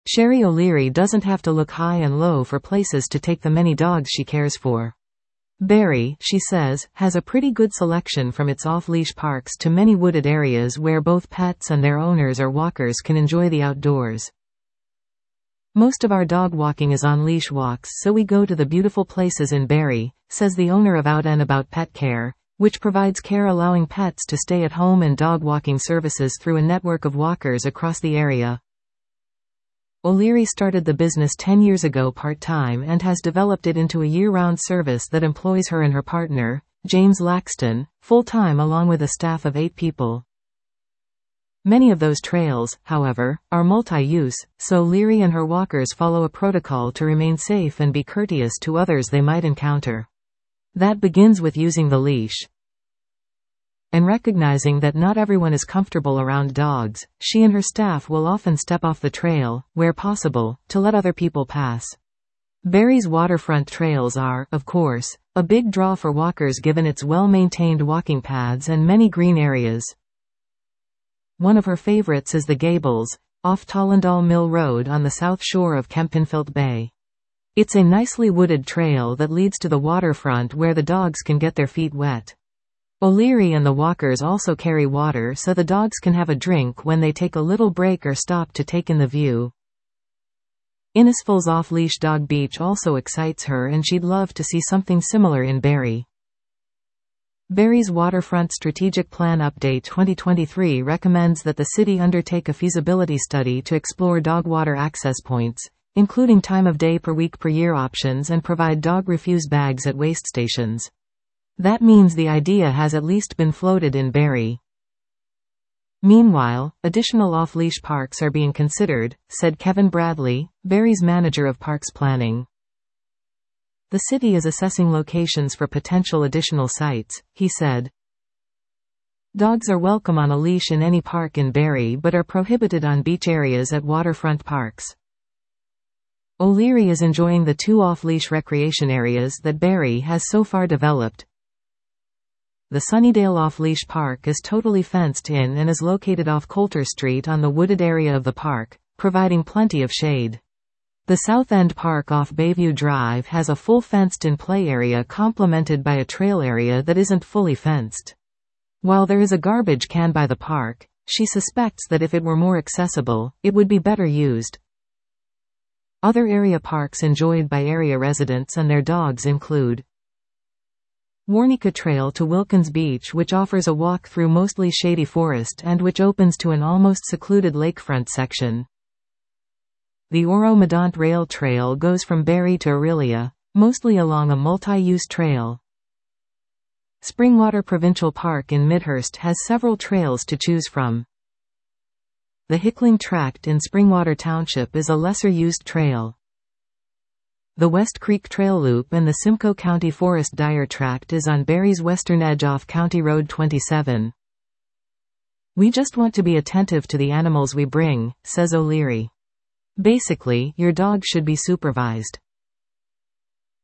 Sherry O'Leary doesn't have to look high and low for places to take the many dogs she cares for. Barrie, she says, has a pretty good selection from its off-leash parks to many wooded areas where both pets and their owners or walkers can enjoy the outdoors. Most of our dog walking is on leash walks, so we go to the beautiful places in Barrie, says the owner of Out and About Pet Care, which provides care allowing pets to stay at home and dog walking services through a network of walkers across the area. O'Leary started the business 10 years ago part-time and has developed it into a year-round service that employs her and her partner, James Laxton, full-time along with a staff of 8 people. Many of those trails, however, are multi-use, so Leary and her walkers follow a protocol to remain safe and be courteous to others they might encounter. That begins with using the leash. And recognizing that not everyone is comfortable around dogs, she and her staff will often step off the trail, where possible, to let other people pass. Barrie's waterfront trails are, of course, a big draw for walkers given its well-maintained walking paths and many green areas. One of her favorites is the Gables, off Tollendal Mill Road on the south shore of Kempenfelt Bay. It's a nicely wooded trail that leads to the waterfront where the dogs can get their feet wet. O'Leary and the walkers also carry water so the dogs can have a drink when they take a little break or stop to take in the view. Innisfalls off-leash dog beach also excites her, and she'd love to see something similar in Barrie. Barrie's Waterfront Strategic Plan Update 2023 recommends that the city undertake a feasibility study to explore dog water access points, including time of day per week per year options, and provide dog refuse bags at waste stations. That means the idea has at least been floated in Barrie. Meanwhile, additional off-leash parks are being considered, said Kevin Bradley, Barrie's manager of parks planning. The city is assessing locations for potential additional sites, he said. Dogs are welcome on a leash in any park in Barrie but are prohibited on beach areas at waterfront parks. O'Leary is enjoying the 2 off-leash recreation areas that Barrie has so far developed. The Sunnydale Off-Leash Park is totally fenced in and is located off Coulter Street on the wooded area of the park, providing plenty of shade. The South End Park off Bayview Drive has a full fenced-in play area complemented by a trail area that isn't fully fenced. While there is a garbage can by the park, she suspects that if it were more accessible, it would be better used. Other area parks enjoyed by area residents and their dogs include Warnica Trail to Wilkins Beach, which offers a walk through mostly shady forest and which opens to an almost secluded lakefront section. The Oro-Medonte Rail Trail goes from Barrie to Orillia, mostly along a multi-use trail. Springwater Provincial Park in Midhurst has several trails to choose from. The Hickling Tract in Springwater Township is a lesser-used trail. The West Creek Trail Loop and the Simcoe County Forest Dyer Tract is on Barrie's western edge off County Road 27. We just want to be attentive to the animals we bring, says O'Leary. Basically, your dog should be supervised.